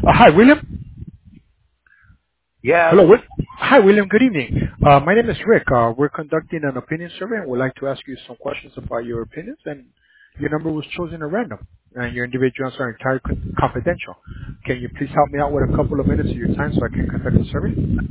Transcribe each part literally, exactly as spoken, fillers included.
Uh, hi, William. Yes. Hello. Wi- Hi, William. Good evening. Uh, my name is Rick. Uh, we're conducting an opinion survey and would like to ask you some questions about your opinions. And your number was chosen at random, and your individual answers are entirely con- confidential. Can you please help me out with a couple of minutes of your time so I can conduct the survey?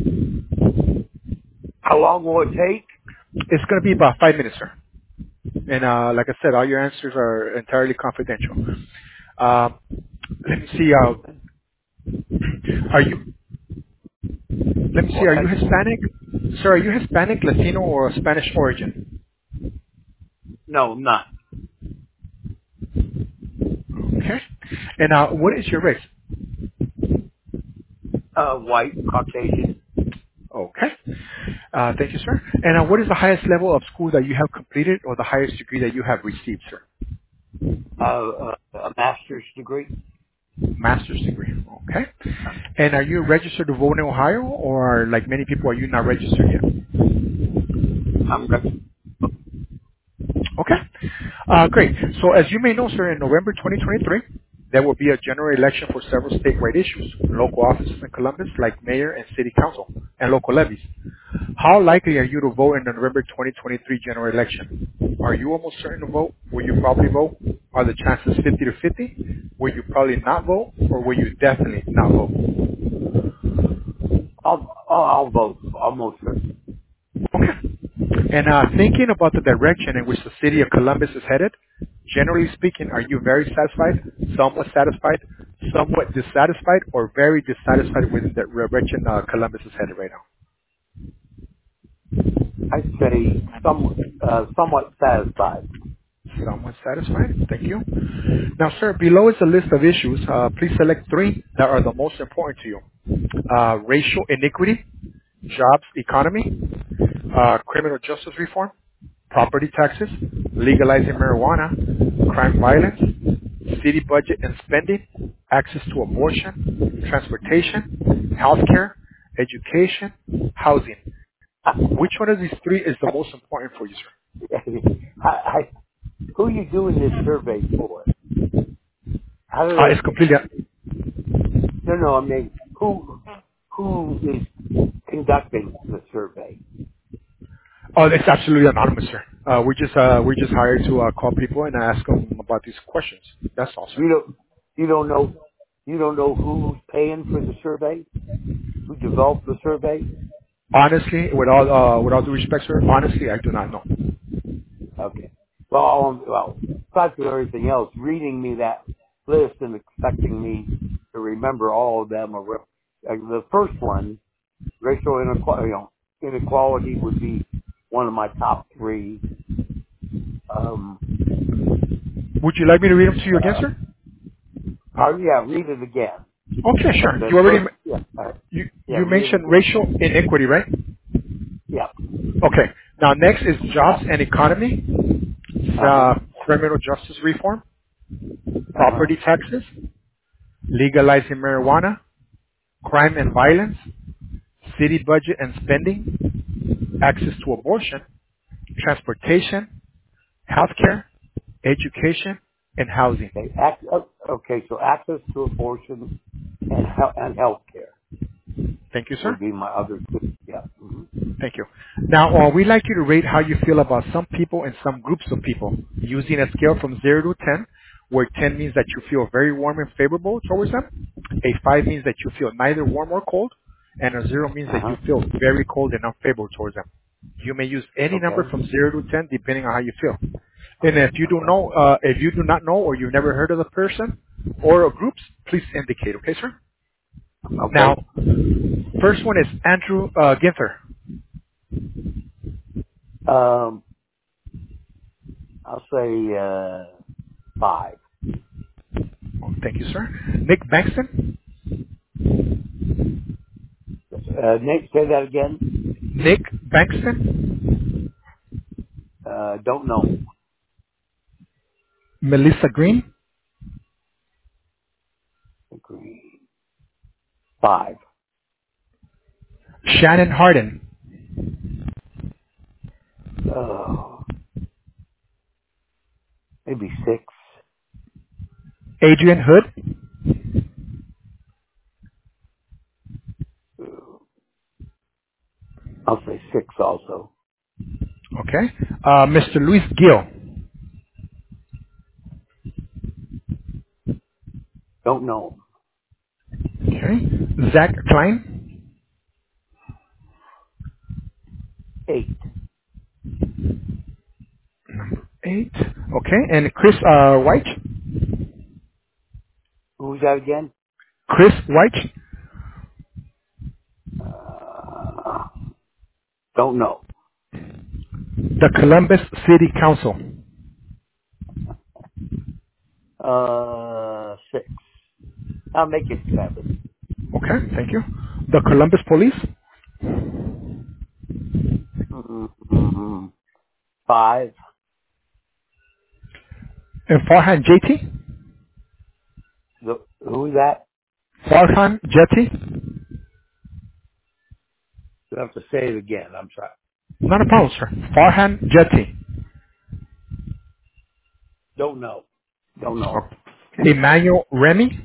How long will it take? It's going to be about five minutes, sir. And uh, like I said, all your answers are entirely confidential. Uh, let me see. Uh, are you? Let me Go see. Are you ahead. Hispanic, sir? Are you Hispanic, Latino, or Spanish origin? No, I'm not. Okay. And uh, what is your race? Uh, white, Caucasian, Okay. Uh, thank you, sir. And uh, what is the highest level of school that you have completed or the highest degree that you have received, sir? uh, uh, a master's degree. Master's degree. Okay. And are you registered to vote in Ohio or like many people, are you not registered yet? I'm reg- Okay. Uh, great. So as you may know, sir, in November twenty twenty-three, there will be a general election for several statewide issues, local offices in Columbus like mayor and city council, and local levies. How likely are you to vote in the November twenty twenty-three general election? Are you almost certain to vote? Will you probably vote? Are the chances fifty to fifty? Will you probably not vote? Or will you definitely not vote? I'll, I'll, I'll vote. Almost certain. Okay. And uh, thinking about the direction in which the city of Columbus is headed, generally speaking, are you very satisfied, somewhat satisfied, somewhat dissatisfied, or very dissatisfied with the direction uh, Columbus is headed right now? I'd say some, uh, somewhat satisfied. Somewhat satisfied. Thank you. Now, sir, below is a list of issues. Uh, please select three that are the most important to you. Uh, racial inequity, jobs economy, uh, criminal justice reform, property taxes, legalizing marijuana, crime violence, city budget and spending, access to abortion, transportation, healthcare, education, housing. Which one of these three is the most important for you, sir? I, I, who are you doing this survey for? How do Uh, it's they, completely. no, no, I mean, who, who is conducting the survey? Oh, it's absolutely anonymous, sir. Uh, we just uh, we just hired to uh, call people and ask them about these questions. That's all, sir. You don't, you don't know, you don't know who's paying for the survey? Who developed the survey? Honestly, with all uh, with all due respect, sir, honestly, I do not know. Okay. Well, all, well, aside from everything else, reading me that list and expecting me to remember all of them, are, re- uh, the first one, racial inequality, you know, inequality would be one of my top three. Um, Would you like me to read them to you again, uh, sir? oh yeah, read it again. Okay, But sure. the You already first, yeah, all right. you Yeah, you read it mentioned again. racial inequity, right? Yeah. Okay. Now next is jobs and economy, Uh huh. uh, criminal justice reform, Uh huh. property taxes, legalizing marijuana, crime and violence, city budget and spending, access to abortion, transportation, healthcare, education, and housing. Okay. Ac- uh, okay. So access to abortion and health and health care Thank you, sir. would be my other two. Yeah. hmm Thank you. Now, uh, we'd like you to rate how you feel about some people and some groups of people using a scale from zero to ten, where ten means that you feel very warm and favorable towards them, a five means that you feel neither warm or cold, and a zero means Uh that huh. you feel very cold and unfavorable towards them. You may use any number Okay. from zero to ten depending on how you feel. And if you do Okay. know, uh, if you do not know or you've never heard of the person or groups, please indicate. Okay, sir? Okay. Now, first one is Andrew uh, Ginther. Um, I'll say uh, five. Oh, thank you, sir. Nick Bankston. Uh, Nate, say that again. Nick Bankston. Uh, don't know. Melissa Green. Agree. Five. Shannon Harden. Oh, maybe six. Adrian Hood. I'll say six also. Okay. Uh, Mister Luis Gil. Don't know. Okay. Zach Klein. Eight. Eight. Okay. And Chris uh, White. Who's that again? Chris White. Uh, don't know. The Columbus City Council. Uh, six. I'll make it seven. Okay. Thank you. The Columbus Police. Mm-hmm. Five. And Farhan Jeti. The, who's that? Farhan Jeti. You have to say it again. I'm sorry. Not a problem, sir. Farhan Jeti. Don't know. Don't know. Okay. Emmanuel Remy.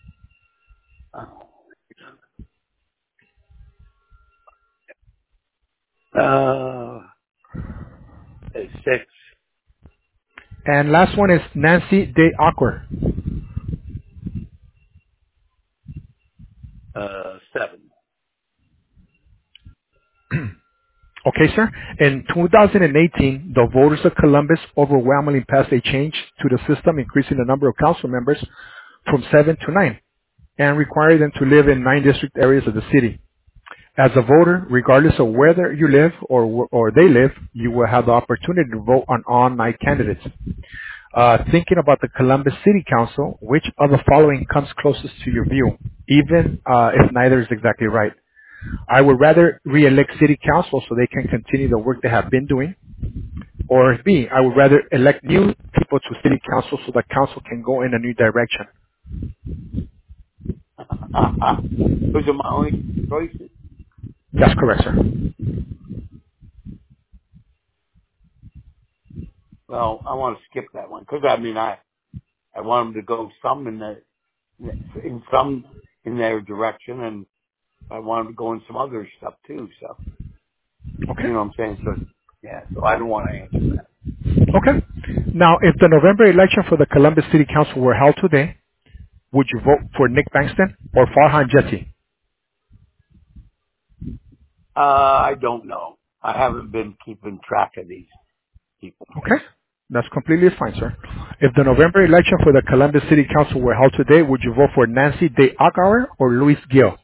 Uh, six. And last one is Nancy De Aquer. Uh, seven. Okay, sir. In two thousand eighteen, the voters of Columbus overwhelmingly passed a change to the system, increasing the number of council members from seven to nine, and required them to live in nine district areas of the city. As a voter, regardless of whether you live or wh- or they live, you will have the opportunity to vote on all nine candidates. Uh, thinking about the Columbus City Council, which of the following comes closest to your view, even uh, if neither is exactly right? I would rather re-elect city council so they can continue the work they have been doing. Or B, I would rather elect new people to city council so the council can go in a new direction. Those are my only choices. That's correct, sir. Well, I want to skip that one because I mean, I I want them to go some in the in some in their direction, and I want them to go in some other stuff too. So you Okay. know what I'm saying? So yeah, so I don't want to answer that. Okay. Now, if the November election for the Columbus City Council were held today, would you vote for Nick Bankston or Farhan Jeti? Uh, I don't know. I haven't been keeping track of these people. Okay. That's completely fine, sir. If the November election for the Columbus City Council were held today, would you vote for Nancy De Aguirre or Luis Gil?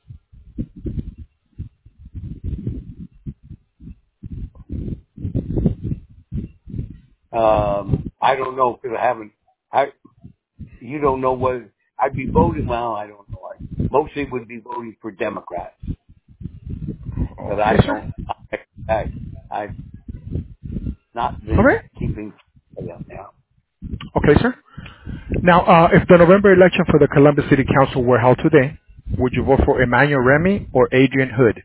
Um, I don't know because I haven't. I you don't know what I'd be voting. Well, I don't know. I mostly would be voting for Democrats, but I Okay, sir. don't. I, I I've not All been right. keeping track of them now. Okay, sir. Now, uh, if the November election for the Columbus City Council were held today, would you vote for Emmanuel Remy or Adrian Hood?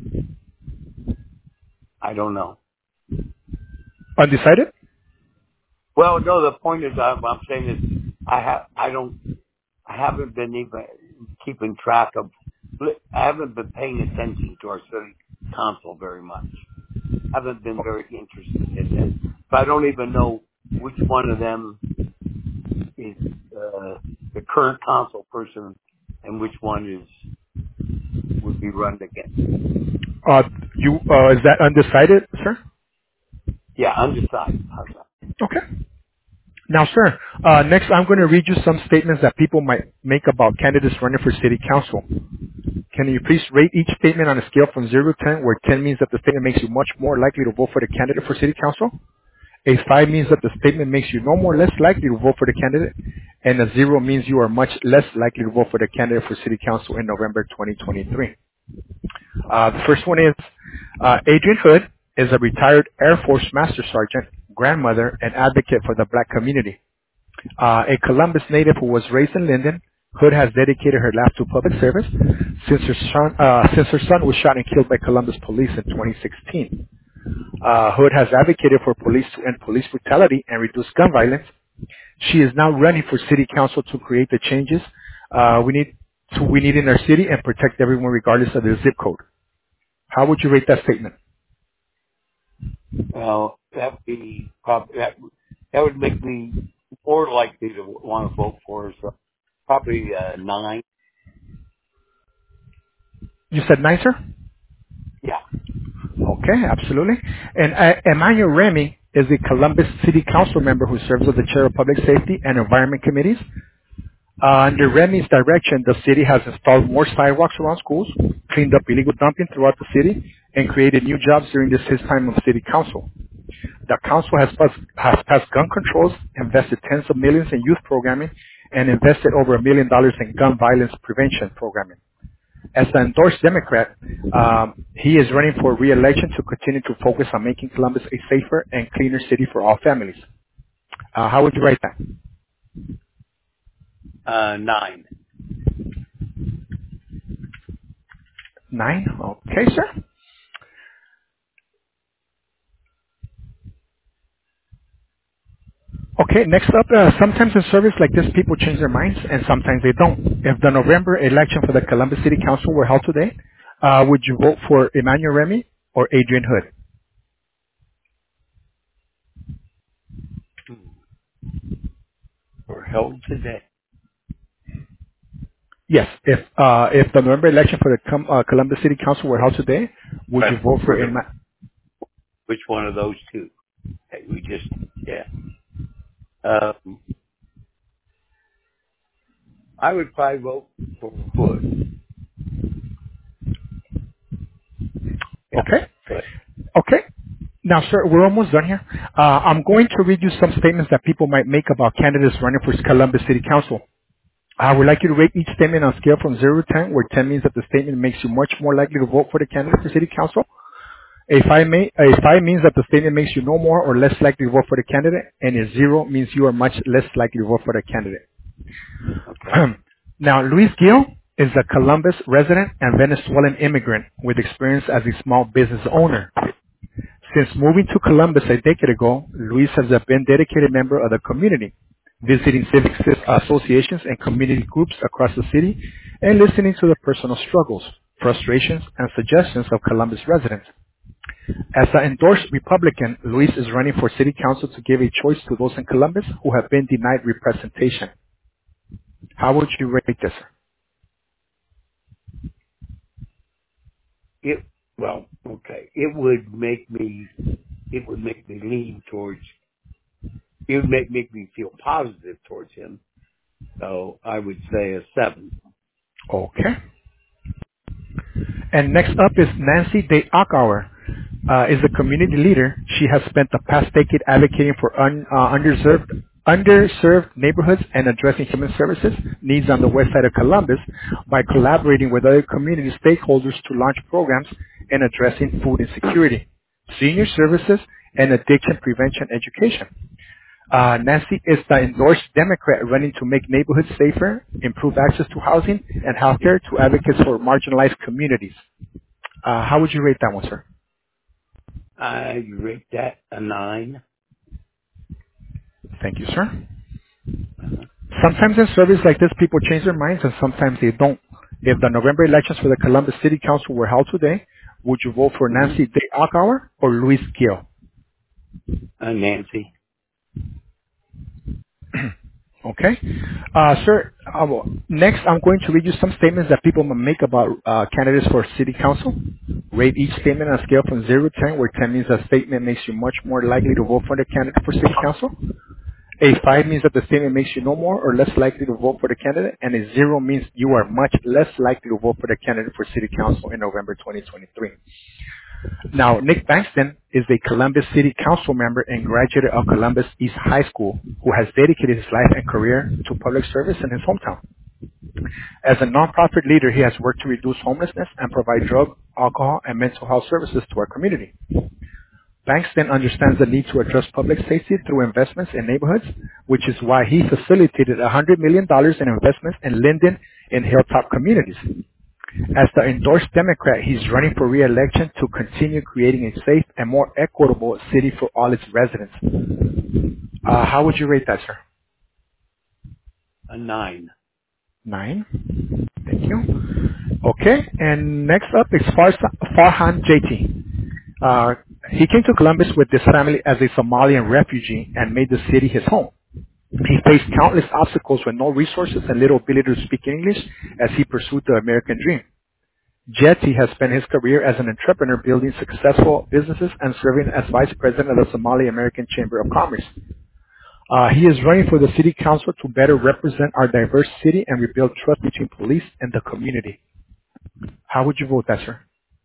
I don't know. Undecided? Well, no. The point is, I'm, I'm saying is, I have. I don't. I haven't been even keeping track of. I haven't been paying attention to our city council very much. I haven't been very interested in it. So I don't even know which one of them is uh, the current council person and which one is would be run again. Uh, you, uh, is that undecided, sir? Yeah, undecided. How's that? Okay. Now, sir, uh, next I'm going to read you some statements that people might make about candidates running for city council. Can you please rate each statement on a scale from zero to ten, where ten means that the statement makes you much more likely to vote for the candidate for city council? A five means that the statement makes you no more less likely to vote for the candidate, and a zero means you are much less likely to vote for the candidate for city council in November twenty twenty-three. Uh, the first one is uh, Adrian Hood is a retired Air Force Master Sergeant, grandmother, and advocate for the black community. Uh, a Columbus native who was raised in Linden, Hood has dedicated her life to public service since her son, uh, since her son was shot and killed by Columbus police in twenty sixteen. Uh, Hood has advocated for police to end police brutality and reduce gun violence. She is now running for city council to create the changes uh, we need to we need in our city and protect everyone regardless of their zip code. How would you rate that statement? Well, that would be probably that. That would make me more likely to want to vote for. So probably uh, nine. You said nine, sir? Yeah. Okay, absolutely. And uh, Emmanuel Remy is the Columbus City Council member who serves as the chair of Public Safety and Environment Committees. Uh, under Remy's direction, the city has installed more sidewalks around schools, cleaned up illegal dumping throughout the city, and created new jobs during this his time of city council. The council has passed, has passed gun controls, invested tens of millions in youth programming, and invested over a million dollars in gun violence prevention programming. As an endorsed Democrat, um, he is running for re-election to continue to focus on making Columbus a safer and cleaner city for all families. Uh, how would you rate that? Uh, nine. Nine. Okay, sir. Okay, next up, uh, sometimes in service like this, people change their minds, and sometimes they don't. If the November election for the Columbus City Council were held today, uh, would you vote for Emmanuel Remy or Adrian Hood? Hmm. Were held today. Yes, if uh, if the November election for the Com- uh, Columbus City Council were held today, would But you vote for for the Emma? which one of those two? Hey, we just yeah. Um, I would probably vote for Hood. Yeah, Okay, Hood. okay. Now, sir, we're almost done here. Uh, I'm going to read you some statements that people might make about candidates running for Columbus City Council. I would like you to rate each statement on a scale from zero to ten, where ten means that the statement makes you much more likely to vote for the candidate for City Council. A five, may, a five means that the statement makes you no more or less likely to vote for the candidate, and a zero means you are much less likely to vote for the candidate. Okay. Now, Luis Gil is a Columbus resident and Venezuelan immigrant with experience as a small business owner. Since moving to Columbus a decade ago, Luis has been a dedicated member of the community, visiting civic associations and community groups across the city and listening to the personal struggles, frustrations, and suggestions of Columbus residents. As an endorsed Republican, Luis is running for city council to give a choice to those in Columbus who have been denied representation. How would you rate this? It well, okay. It would make me. It would make me lean towards. It would make make me feel positive towards him. So I would say a seven. Okay. And next up is Nancy De Akauer. Uh, is a community leader. She has spent the past decade advocating for un, uh, underserved, underserved neighborhoods and addressing human services needs on the west side of Columbus by collaborating with other community stakeholders to launch programs in addressing food insecurity, senior services, and addiction prevention education. Uh, Nancy is the endorsed Democrat running to make neighborhoods safer, improve access to housing and healthcare to advocates for marginalized communities. Uh, how would you rate that one, sir? I rate that a nine. Thank you, sir. Uh-huh. Sometimes in surveys like this, people change their minds and sometimes they don't. If the November elections for the Columbus City Council were held today, would you vote for Mm-hmm. Nancy De Akauer or Luis Gil? Uh, Nancy. Okay. Uh, sir, uh, well, next I'm going to read you some statements that people may make about uh, candidates for City Council. Rate each statement on a scale from zero to ten, where ten means a statement makes you much more likely to vote for the candidate for City Council. A five means that the statement makes you no more or less likely to vote for the candidate, and a zero means you are much less likely to vote for the candidate for City Council in November twenty twenty-three. Now, Nick Bankston is a Columbus City Council member and graduate of Columbus East High School who has dedicated his life and career to public service in his hometown. As a nonprofit leader, he has worked to reduce homelessness and provide drug, alcohol, and mental health services to our community. Bankston understands the need to address public safety through investments in neighborhoods, which is why he facilitated one hundred million dollars in investments in Linden and Hilltop communities. As the endorsed Democrat, he's running for re-election to continue creating a safe and more equitable city for all its residents. Uh, how would you rate that, sir? A nine. Nine. Thank you. Okay, and next up is Farsa- Farhan J T. Uh, He came to Columbus with his family as a Somalian refugee and made the city his home. He faced countless obstacles with no resources and little ability to speak English as he pursued the American dream. Jetty has spent his career as an entrepreneur building successful businesses and serving as vice president of the Somali American Chamber of Commerce. Uh, he is running for the city council to better represent our diverse city and rebuild trust between police and the community. How would you vote that, sir?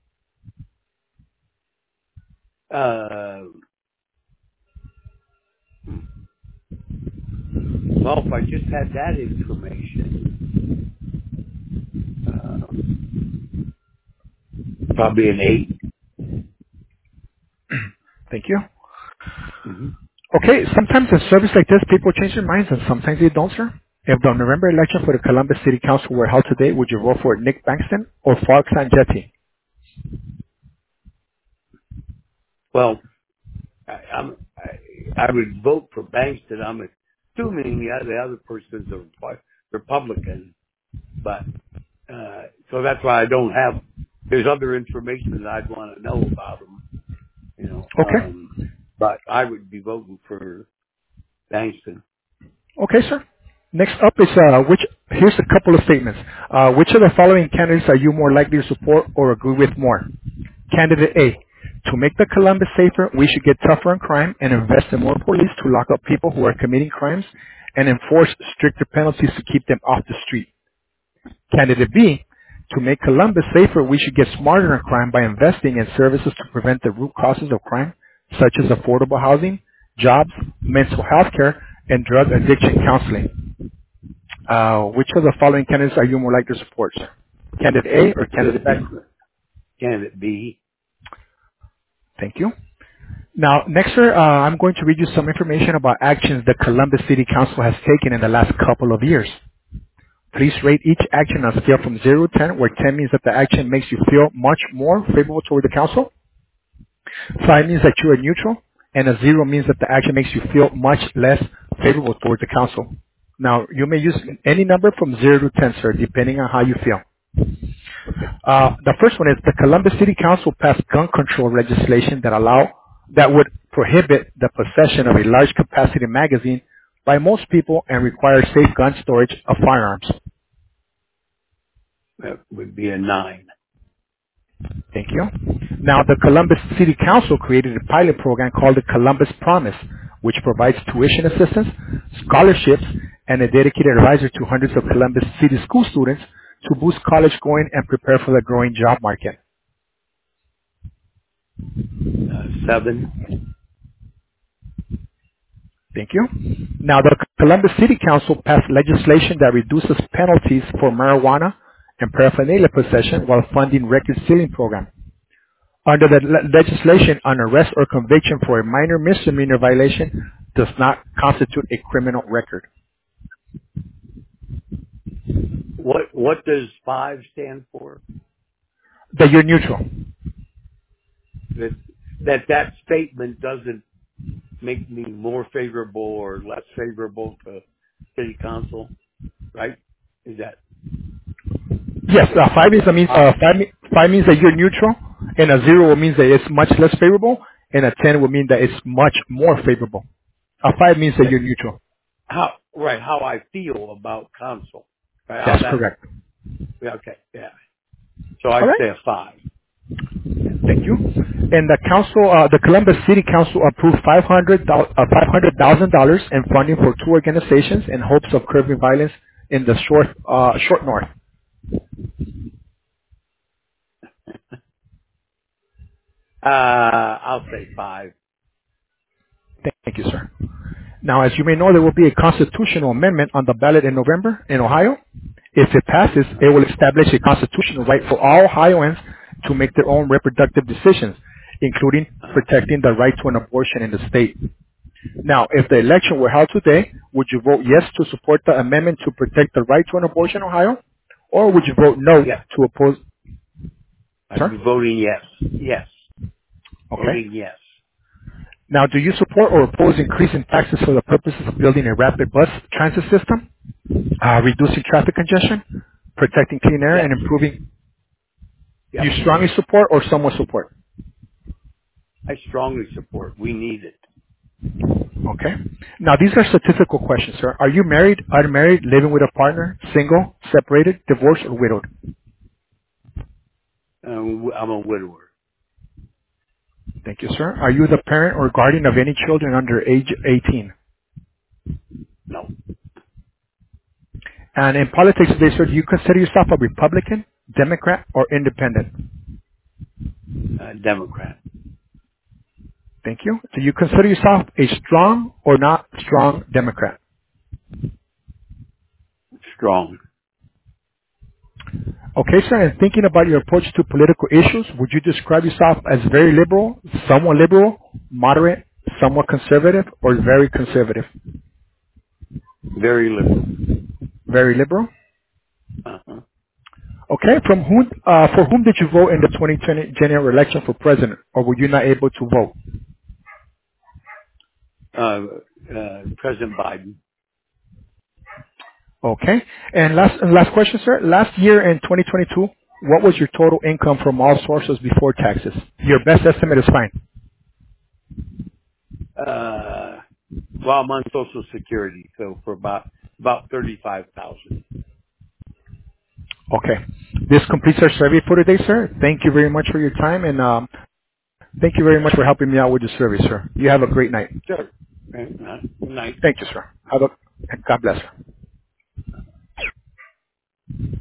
Uh, well, if I just had that information, uh, probably an eight. Thank you. Mm-hmm. Okay, sometimes in service like this, people change their minds and sometimes they don't, sir. If the November election for the Columbus City Council were held today, would you vote for Nick Bankston or Farquhar Jetty? Well, I, I'm, I, I would vote for Bankston. I'm assuming the other, the other person's a Repu- Republican, but uh, so that's why I don't have. There's other information that I'd want to know about him, you know. Okay. Um, but I would be voting for Bankston. Okay, sir. Next up is uh, which. Here's a couple of statements. Uh, which of the following candidates are you more likely to support or agree with more? Candidate A. To make the Columbus safer, we should get tougher on crime and invest in more police to lock up people who are committing crimes and enforce stricter penalties to keep them off the street. Candidate B. To make Columbus safer, we should get smarter on crime by investing in services to prevent the root causes of crime, such as affordable housing, jobs, mental health care, and drug addiction counseling. Uh, which of the following candidates are you more likely to support, sir? Candidate A or candidate B? Candidate B. Thank you. Now, next, sir, uh, I'm going to read you some information about actions the Columbus City Council has taken in the last couple of years. Please rate each action on a scale from zero to ten, where ten means that the action makes you feel much more favorable toward the council, five means that you are neutral, and a zero means that the action makes you feel much less favorable toward the council. Now, you may use any number from zero to ten, sir, depending on how you feel. Uh, the first one is the Columbus City Council passed gun control legislation that allow that would prohibit the possession of a large capacity magazine by most people and require safe gun storage of firearms. That would be a nine. Thank you. Now, the Columbus City Council created a pilot program called the Columbus Promise, which provides tuition assistance, scholarships, and a dedicated advisor to hundreds of Columbus City school students to boost college going and prepare for the growing job market. Uh, seven. Thank you. Now, the Columbus City Council passed legislation that reduces penalties for marijuana and paraphernalia possession while funding record sealing program. Under the le- legislation, an arrest or conviction for a minor misdemeanor violation does not constitute a criminal record. What what does five stand for? That you're neutral. That that that statement doesn't make me more favorable or less favorable to city council, right? Is that Yes, uh, five is I mean uh, five, me- five means that you're neutral, and a zero means that it's much less favorable, and a ten would mean that it's much more favorable. A five means that you're neutral. how right? How I feel about council, right? How That's that? correct. Yeah, okay, yeah. So All I'd right. say a five. Thank you. And the council, uh, the Columbus City Council approved five hundred uh, five hundred thousand dollars in funding for two organizations in hopes of curbing violence in the short uh, short north. Uh, I'll say five. Thank you, sir. Now, as you may know, there will be a constitutional amendment on the ballot in November in Ohio. If it passes, it will establish a constitutional right for all Ohioans to make their own reproductive decisions, including protecting the right to an abortion in the state. Now, if the election were held today, would you vote yes to support the amendment to protect the right to an abortion in Ohio? Or would you vote no Yes, to oppose? I'd be Sir? voting yes. Yes, Okay. voting yes. Now, do you support or oppose increasing taxes for the purposes of building a rapid bus transit system, uh, reducing traffic congestion, protecting clean air, Yes, and improving? yes. You strongly support or somewhat support? I strongly support. We need it. Okay. Now, these are statistical questions, sir. Are you married, unmarried, living with a partner, single, separated, divorced, or widowed? Uh, I'm a widower. Thank you, sir. Are you the parent or guardian of any children under age eighteen? No, And in politics today, sir, do you consider yourself a Republican, Democrat, or Independent? uh, Democrat. Thank you. Do you consider yourself a strong or not strong Democrat? Strong. Okay, sir, and thinking about your approach to political issues, would you describe yourself as very liberal, somewhat liberal, moderate, somewhat conservative, or very conservative? Very liberal. Very liberal? Uh-huh. Okay, from whom, uh, for whom did you vote in the twenty twenty general election for president, or were you not able to vote? Uh, uh, President Biden. Okay, and last, and last question, sir. Last year in twenty twenty-two, what was your total income from all sources before taxes? Your best estimate is fine. Uh, well, I'm on Social Security, so for about about thirty-five thousand. Okay. This completes our survey for today, sir. Thank you very much for your time, and um, thank you very much for helping me out with the survey, sir. You have a great night. Sure. Right. Good night. Thank you, sir. Have a, God bless.